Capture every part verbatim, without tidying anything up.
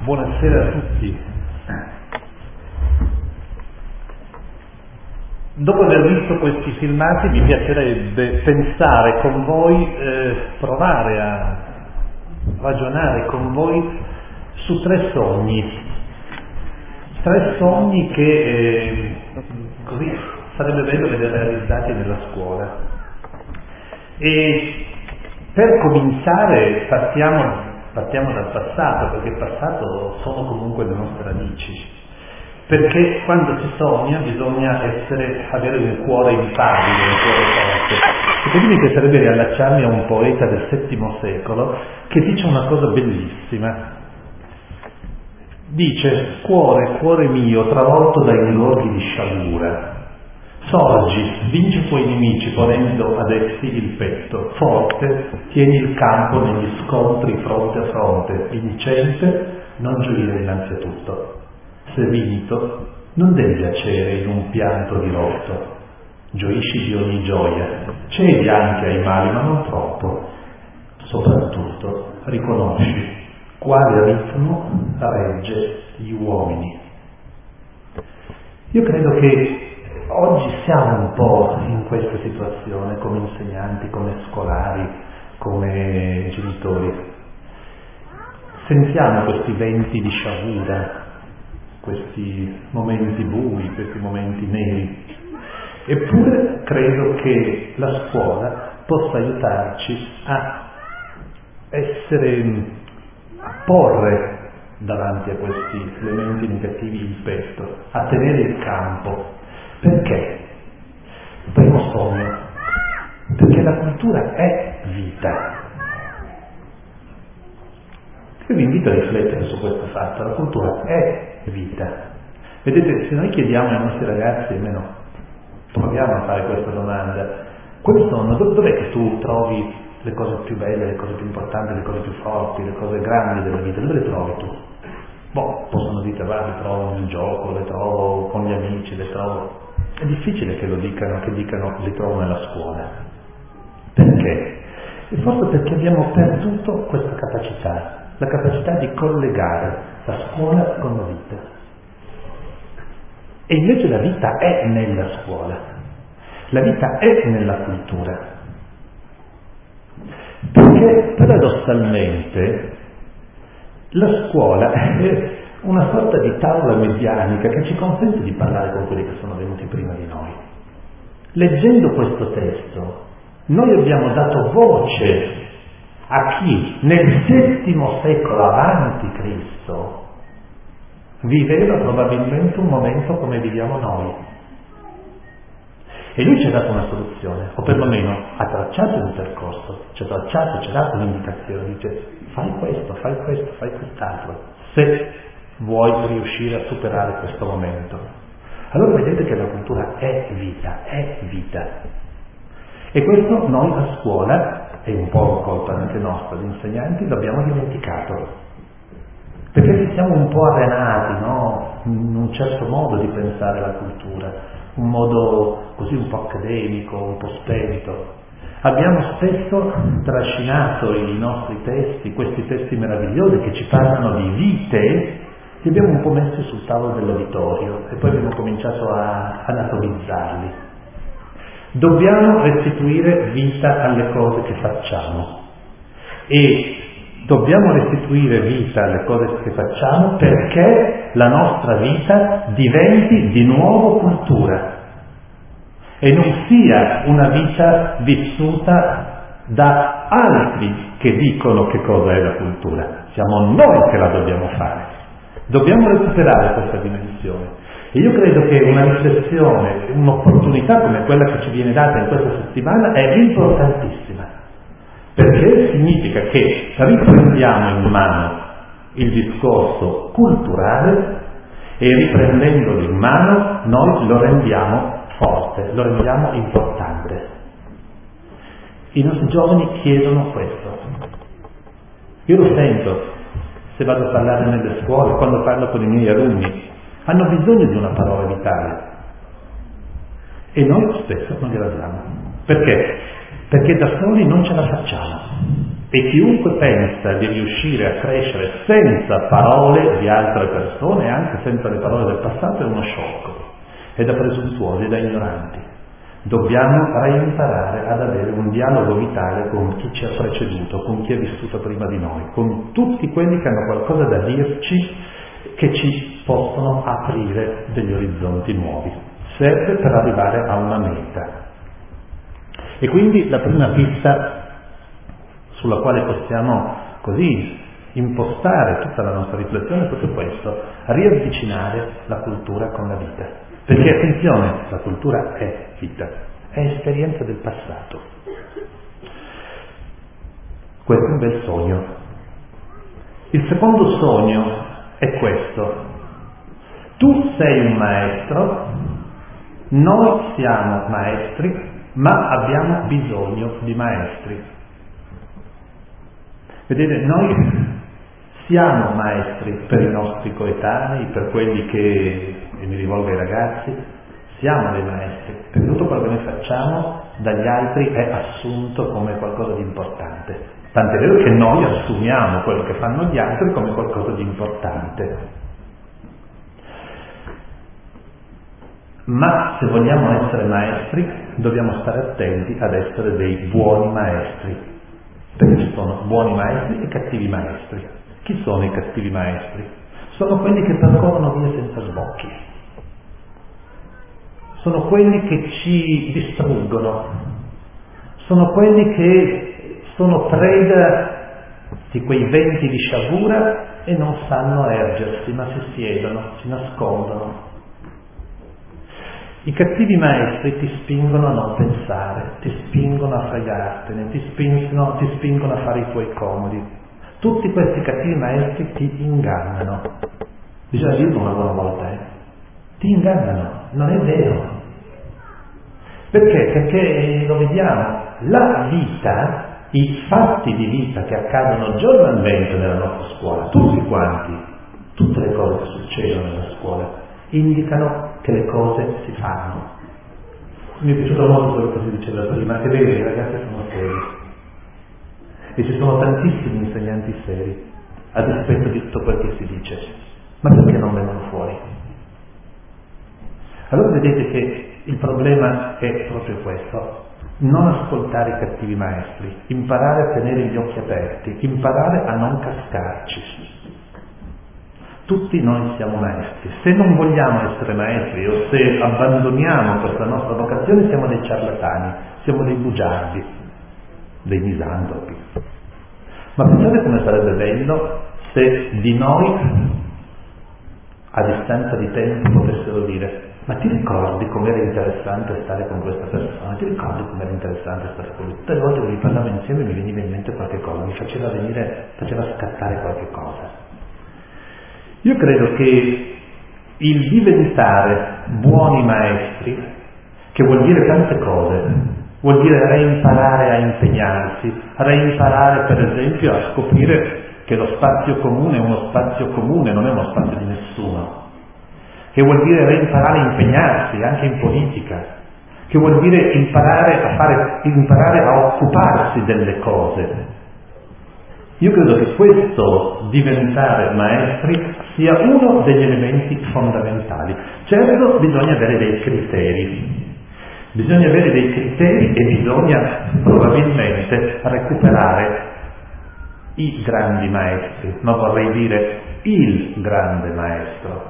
Buonasera a tutti. Dopo aver visto questi filmati mi piacerebbe pensare con voi, eh, provare a ragionare con voi su tre sogni. Tre sogni che eh, così sarebbe bello vedere realizzati nella scuola. E per cominciare partiamo Partiamo dal passato, perché il passato sono comunque le nostre radici. Perché quando si sogna bisogna essere, avere un cuore impavide, un cuore forte. E quindi mi piacerebbe riallacciarmi a un poeta del settimo secolo che dice una cosa bellissima. Dice: cuore, cuore mio, travolto dai ingorghi di sciagura, sorgi, vinci i tuoi nemici ponendo ad essi il petto, forte, tieni il campo negli scontri fronte a fronte, vincente, non gioire innanzi a tutto. Se vinto, non devi giacere in un pianto dirotto, gioisci di ogni gioia, cedi anche ai mali, ma non troppo. Soprattutto riconosci quale ritmo regge gli uomini. Io credo che oggi siamo un po' in questa situazione come insegnanti, come scolari, come genitori. Sentiamo questi venti di sciagura, questi momenti bui, questi momenti neri. Eppure credo che la scuola possa aiutarci a essere, a porre davanti a questi elementi negativi il petto, a tenere il campo. Perché? Primo sogno, perché la cultura è vita. Io vi invito a riflettere su questo fatto, la cultura è vita. Vedete, se noi chiediamo ai nostri ragazzi, almeno proviamo a fare questa domanda: quali sono, dov'è che tu trovi le cose più belle, le cose più importanti, le cose più forti, le cose grandi della vita? Dove le trovi tu? Boh, possono dire, va, le trovo nel gioco, le trovo con gli amici, le trovo... È difficile che lo dicano, che dicano li trovo nella scuola. Perché? E forse perché abbiamo perduto questa capacità, la capacità di collegare la scuola con la vita. E invece la vita è nella scuola, la vita è nella cultura. Perché paradossalmente la scuola è una sorta di tavola medianica che ci consente di parlare con quelli che sono venuti prima di noi. Leggendo questo testo, noi abbiamo dato voce a chi nel settimo secolo avanti Cristo viveva probabilmente un momento come viviamo noi. E lui ci ha dato una soluzione, o perlomeno ha tracciato un percorso, ci ha tracciato, ci ha dato un'indicazione, dice: fai questo, fai questo, fai quest'altro, se vuoi riuscire a superare questo momento. Allora vedete che la cultura è vita, è vita. E questo noi a scuola, è un po' colpa anche nostra, di insegnanti, l'abbiamo dimenticato. Perché ci siamo un po' arenati, no? In un certo modo di pensare la cultura, un modo così un po' accademico, un po' spento. Abbiamo spesso trascinato i nostri testi, questi testi meravigliosi che ci parlano di vite, li abbiamo un po' messi sul tavolo dell'auditorio e poi abbiamo cominciato a anatomizzarli. Dobbiamo restituire vita alle cose che facciamo e dobbiamo restituire vita alle cose che facciamo perché la nostra vita diventi di nuovo cultura e non sia una vita vissuta da altri che dicono che cosa è la cultura. Siamo noi che la dobbiamo fare. Dobbiamo recuperare questa dimensione. E io credo che una riflessione, un'opportunità come quella che ci viene data in questa settimana è importantissima, perché significa che riprendiamo in mano il discorso culturale e riprendendolo in mano noi lo rendiamo forte, lo rendiamo importante. I nostri giovani chiedono questo. Io lo sento se vado a parlare nelle scuole, quando parlo con i miei alunni, hanno bisogno di una parola vitale e noi spesso non gliela diamo. Perché? Perché da soli non ce la facciamo. E chiunque pensa di riuscire a crescere senza parole di altre persone, anche senza le parole del passato, è uno sciocco, è da presuntuosi, è da ignoranti. Dobbiamo reimparare ad avere un dialogo vitale con chi ci ha preceduto, con chi è vissuto prima di noi, con tutti quelli che hanno qualcosa da dirci, che ci possono aprire degli orizzonti nuovi. Serve per arrivare a una meta. E quindi la prima pista sulla quale possiamo così impostare tutta la nostra riflessione è proprio questo: riavvicinare la cultura con la vita. Perché attenzione, la cultura è vita, è esperienza del passato. Questo è un bel sogno. Il secondo sogno è questo: tu sei un maestro, noi siamo maestri, ma abbiamo bisogno di maestri. Vedete, noi siamo maestri per i nostri coetanei, per quelli che, e mi rivolgo ai ragazzi, siamo dei maestri, perché tutto quello che noi facciamo dagli altri è assunto come qualcosa di importante. Tant'è vero che noi assumiamo quello che fanno gli altri come qualcosa di importante. Ma se vogliamo essere maestri, dobbiamo stare attenti ad essere dei buoni maestri. Perché ci sono buoni maestri e cattivi maestri. Chi sono i cattivi maestri? Sono quelli che percorrono via senza sbocchi. Sono quelli che ci distruggono. Sono quelli che sono preda di quei venti di sciagura e non sanno ergersi, ma si siedono, si nascondono. I cattivi maestri ti spingono a non pensare, ti spingono a fregartene, ti spingono, ti spingono a fare i tuoi comodi. Tutti questi cattivi maestri ti ingannano. Bisogna dirlo una buona volta, eh? Ti ingannano, non è vero. Perché? Perché lo vediamo, la vita, i fatti di vita che accadono giornalmente nella nostra scuola, tutti quanti, tutte le cose che succedono nella scuola, indicano che le cose si fanno. Mi è piaciuto molto quello che si diceva prima, è vero, i ragazzi sono seri e ci sono tantissimi insegnanti seri a dispetto di tutto quel che si dice, ma perché non vengono fuori? Allora vedete che il problema è proprio questo: non ascoltare i cattivi maestri, imparare a tenere gli occhi aperti, imparare a non cascarci. Tutti noi siamo maestri. Se non vogliamo essere maestri o se abbandoniamo questa nostra vocazione, siamo dei ciarlatani, siamo dei bugiardi, dei misantropi. Ma pensate come sarebbe bello se di noi, a distanza di tempo, potessero dire: ma ti ricordi com'era interessante stare con questa persona? Ti ricordi com'era interessante stare con lui? Tutte le volte che vi parlavo insieme mi veniva in mente qualche cosa, mi faceva venire, faceva scattare qualche cosa. Io credo che il diventare buoni maestri, che vuol dire tante cose, vuol dire reimparare a impegnarsi, reimparare per esempio a scoprire che lo spazio comune è uno spazio comune, non è uno spazio di nessuno, che vuol dire reimparare a impegnarsi anche in politica, che vuol dire imparare a fare, imparare a occuparsi delle cose. Io credo che questo diventare maestri sia uno degli elementi fondamentali. Certo, bisogna avere dei criteri, bisogna avere dei criteri e bisogna probabilmente recuperare i grandi maestri, ma vorrei dire il grande maestro.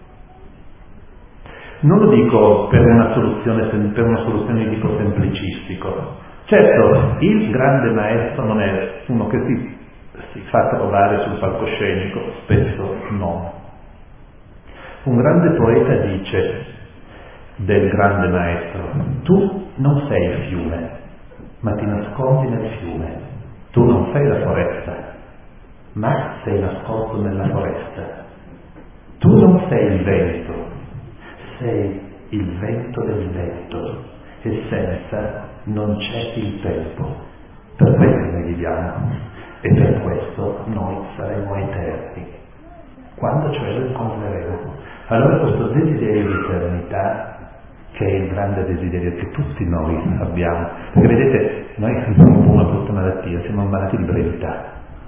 Non lo dico per una soluzione, per una soluzione di tipo semplicistico. Certo, il grande maestro non è uno che si si fa trovare sul palcoscenico, spesso no. Un grande poeta dice del grande maestro: tu non sei il fiume, ma ti nascondi nel fiume. Tu non sei la foresta, ma sei nascosto nella foresta. Tu non sei il vento, sei il vento del vento, e senza non c'è il tempo. Per questo noi viviamo. E per questo noi saremo eterni, quando cioè lo incontreremo. Allora questo desiderio di eternità che è il grande desiderio che tutti noi abbiamo. Perché vedete, noi abbiamo una brutta malattia, siamo malati di brevità.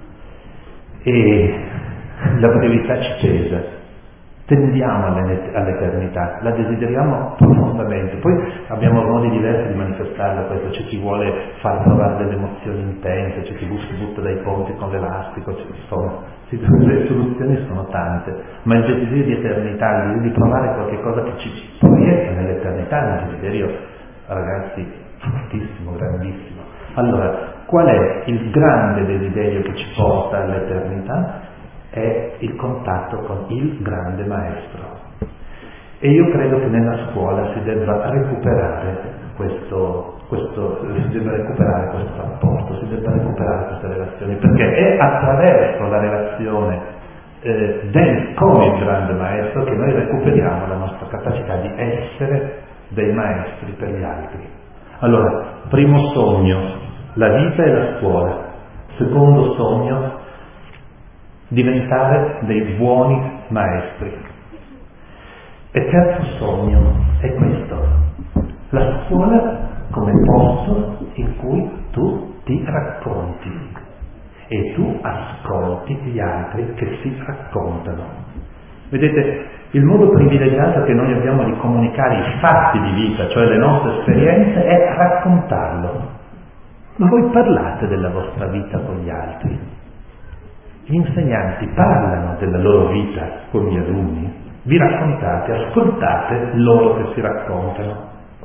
E la brevità ci pesa. Tendiamo all'eternità, la desideriamo profondamente. Poi abbiamo modi diversi di manifestarla questo, c'è chi vuole far provare delle emozioni intense, c'è chi si butta dai ponti con l'elastico, insomma, le soluzioni sono tante, ma il desiderio di eternità, il desiderio di provare qualche cosa che ci proietta nell'eternità è un desiderio, ragazzi, fortissimo, grandissimo. Allora, qual è il grande desiderio che ci porta all'eternità? È il contatto con il grande maestro. E io credo che nella scuola si debba recuperare questo, questo, si debba recuperare questo rapporto, si debba recuperare queste relazioni, perché è attraverso la relazione eh, del, con il grande maestro che noi recuperiamo la nostra capacità di essere dei maestri per gli altri. Allora, primo sogno, la vita e la scuola. Secondo sogno, diventare dei buoni maestri. E terzo sogno è questo: la scuola come posto in cui tu ti racconti e tu ascolti gli altri che si raccontano. Vedete, il modo privilegiato che noi abbiamo di comunicare i fatti di vita, cioè le nostre esperienze, è raccontarlo. Ma voi parlate della vostra vita con gli altri? Gli insegnanti parlano della loro vita con gli alunni? Vi raccontate, ascoltate loro che si raccontano?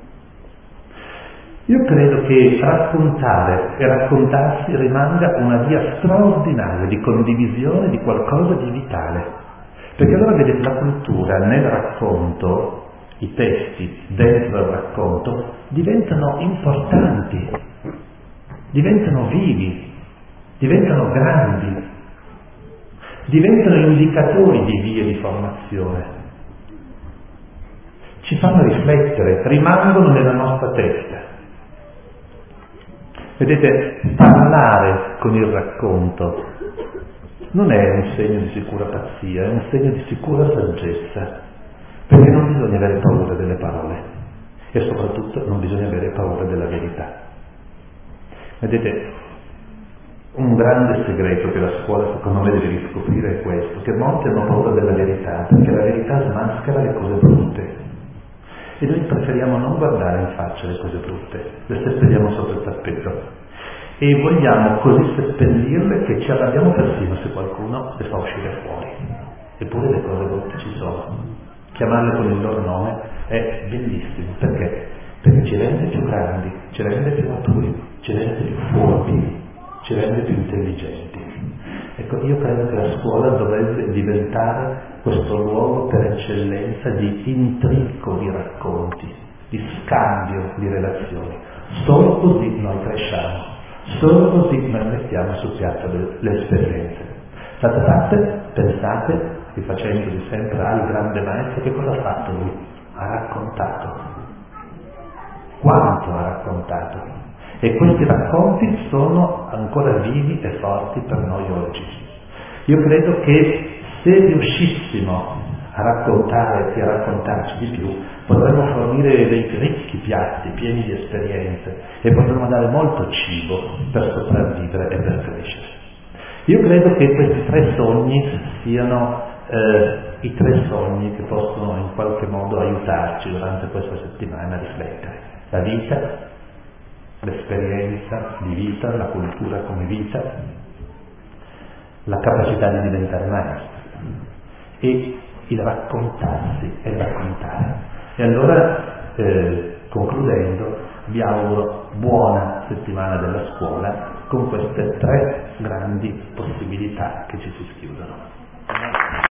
Io credo che raccontare e raccontarsi rimanga una via straordinaria di condivisione di qualcosa di vitale. Perché allora vedete, la cultura nel racconto, i testi dentro il racconto diventano importanti, diventano vivi, diventano grandi, diventano indicatori di vie di formazione, ci fanno riflettere, rimangono nella nostra testa. Vedete, parlare con il racconto non è un segno di sicura pazzia, è un segno di sicura saggezza, perché non bisogna avere paura delle parole e soprattutto non bisogna avere paura della verità. Vedete, un grande segreto che la scuola secondo me deve riscoprire è questo, che molti hanno paura della verità, perché la verità smaschera le cose brutte. E noi preferiamo non guardare in faccia le cose brutte, le seppelliamo sotto il tappeto. E vogliamo così seppellirle che ci arrabbiamo persino se qualcuno le fa uscire fuori. Eppure le cose brutte ci sono. Chiamarle con il loro nome è bellissimo, perché? Perché ci rende più grandi, ci rende più maturi, ci rende più furbi, ci rende più intelligenti. Ecco, io credo che la scuola dovrebbe diventare questo luogo per eccellenza di intrico di racconti, di scambio di relazioni. Solo così noi cresciamo, solo così noi mettiamo sul piatto le, le esperienze. State fatte, pensate, rifacendovi sempre al grande maestro, che cosa ha fatto lui? Ha raccontato. Quanto ha raccontato? E questi racconti sono ancora vivi e forti per noi oggi. Io credo che se riuscissimo a raccontare e a raccontarci di più, potremmo fornire dei ricchi piatti pieni di esperienze e potremmo dare molto cibo per sopravvivere e per crescere. Io credo che questi tre sogni siano eh, i tre sogni che possono in qualche modo aiutarci durante questa settimana a riflettere. La vita, l'esperienza di vita, la cultura come vita, la capacità di diventare maestri e il raccontarsi e il raccontare. E allora, eh, concludendo, vi auguro buona settimana della scuola con queste tre grandi possibilità che ci si schiudono.